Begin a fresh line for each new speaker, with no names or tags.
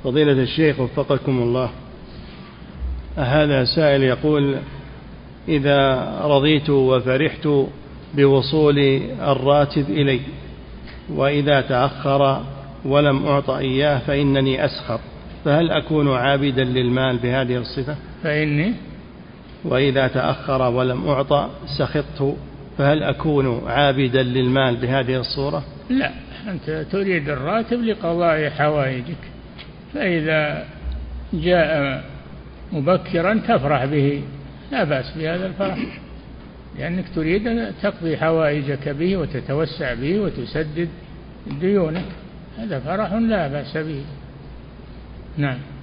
فضيلة الشيخ وفقكم الله، هذا سائل يقول: إذا رضيت وفرحت بوصول الراتب إلي، وإذا تأخر ولم أعطى إياه فإنني أسخط، فهل أكون عابدا للمال بهذه الصفة؟
فإني
وإذا تأخر ولم أعطى سخطت، فهل أكون عابدا للمال بهذه الصورة؟
لا، أنت تريد الراتب لقضاء حوائجك، فإذا جاء مبكرا تفرح به، لا بأس بهذا الفرح، لأنك تريد أن تقضي حوائجك به وتتوسع به وتسدد ديونك، هذا فرح لا بأس به. نعم.